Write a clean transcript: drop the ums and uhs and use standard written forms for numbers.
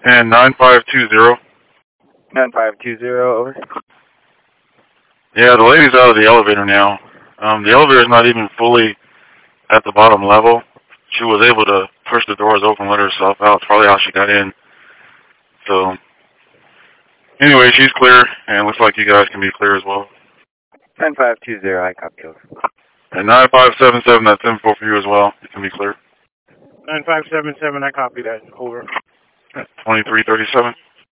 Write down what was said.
And 9520. 9520, over. Yeah, the lady's out of the elevator now. The elevator's not even fully at the bottom level. She was able to push the doors open, let herself out. It's probably how she got in. So, anyway, she's clear, and it looks like you guys can be clear as well. 9520, I copy, over. And 9577, that's info for you as well. You can be clear. 9577, I copy that, over. 2337.